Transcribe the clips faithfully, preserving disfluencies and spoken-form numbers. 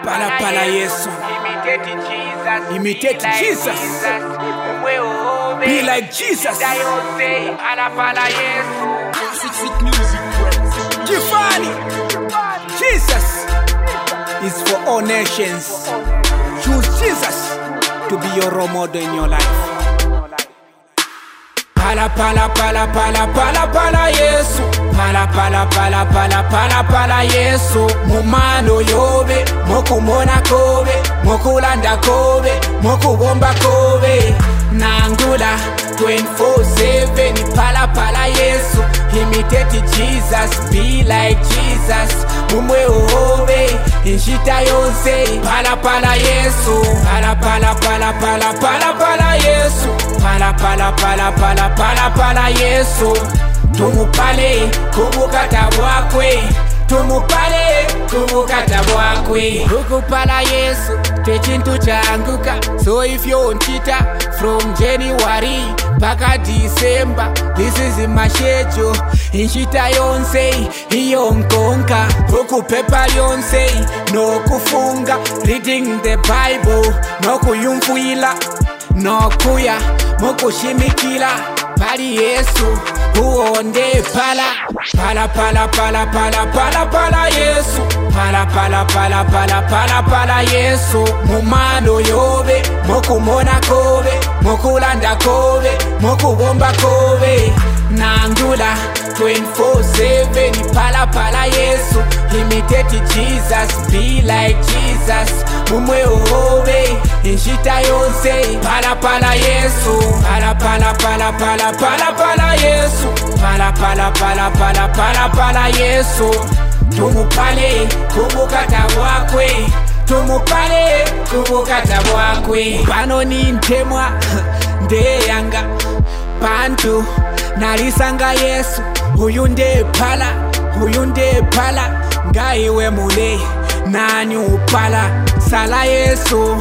Pala pala Yesu. Imitate Jesus. Be like Jesus. Jifani. Jesus is for all nations. Choose Jesus to be your role model in your life. Pala pala pala pala pala pala Yesu. Pala pala pala pala pala pala Yesu. Mumano yobe, moku mona kobe, moku landa kobe, moku bomba kobe. Nangula twenty-four seven. Pala pala Yesu. Imitate Jesus, be like Jesus. Mumwe obe, inshita yonse. Pala pala Yesu. Pala pala pala pala pala pala Yesu. Pala pala pala pala pala pala Yesu. Tumupale kubukata bwakwe. Tumupale kubukata bwakwe. Ukupala Yesu techintu changuka. So if you on Twitter from January paka December, this is in my schedule. Inshita yonse iyonkonka. Ukupepa yonse no kufunga. Reading the Bible no kuyumfuila. No kuya moko shimikila. Pali Yesu uonde pala. Pala pala pala pala pala pala Yesu. Pala pala pala pala pala pala Yesu. Mumano yobe, moku mona kobe, moku landa kobe, moku bomba kobe. Nangula twenty-four seven. Pala pala Yesu. Imitate Jesus, be like Jesus. Mumwe obe, inshita yonse. Pala pala Yesu. Pala pala pala pala pala pala Yesu. Pala pala pala pala pala pala Yesu. Tumupale kubukata bwakwe. Tumupale kubukata bwakwe. Pano ni ntemwa ndeyanga bantu nalisanga Yesu. Huyu nde pala, huyu nde pala. Ngaiwe mule nani upala. Sala Yesu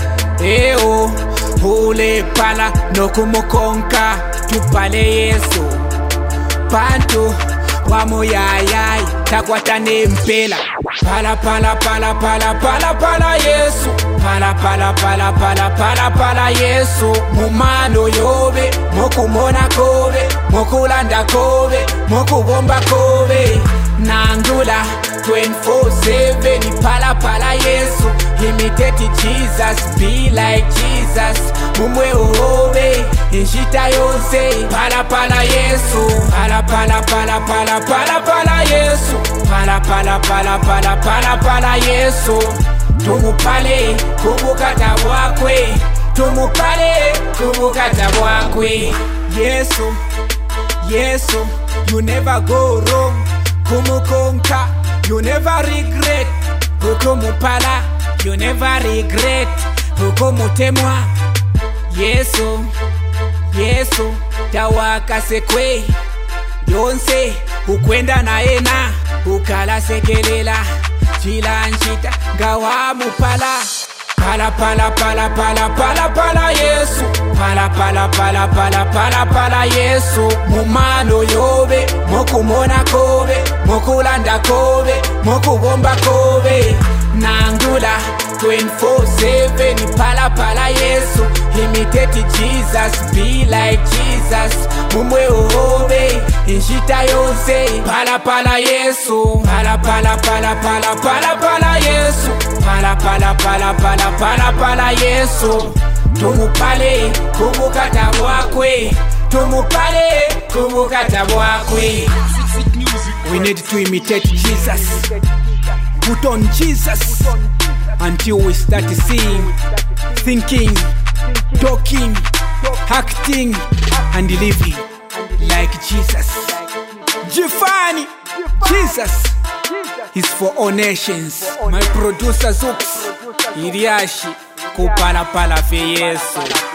eo hule pala nokumukonka. Tupale Yesu pantu wamuyayay takwatane mpela. Pala pala pala pala pala pala Yesu. Pala pala pala pala pala pala Yesu. Mumano yobe, moku mona kobe, moku landa kobe, moku bomba kobe. Nangula twenty-four seven. Pala pala Yesu. Imitate Jesus, be like Jesus. Mumwe obe, inshita yonse. Pala pala Yesu. Pala pala pala pala pala pala Yesu. Pala pala pala pala pala pala Yesu. Tumupale kubukata bwakwe. Tumupale kubukata bwakwe. Yesu, Yesu, you never go wrong. Kumukonka, you never regret. Hukumupala, you never regret. Hukumutemwa. Yesu, Yesu, tawaka sekwe. Yonse, ukwenda na ena. Ukala sekelela, chila nchita, gawa mupala. Pala pala pala pala pala pala Yesu. Pala pala pala pala pala pala Yesu. Mumano yobe, moku mona kobe, moku landa kobe, moku bomba kobe. Nangula twenty-four seven. Pala pala Yesu. Imitate Jesus, be like Jesus. Mumwe obe, inshita yonse. Pala pala Yesu. Pala pala pala pala pala pala Yesu. Pala pala pala pala pala pala Yesu. Tumupale kubukata bwakwe. Tumupale kubukata bwakwe. We need to imitate Jesus. Put on Jesus until we start seeing, thinking, talking, acting, and living like Jesus. Jifani, Jesus is for all nations. My producer Zooks, Iriashi, kupala pala fe Yesu.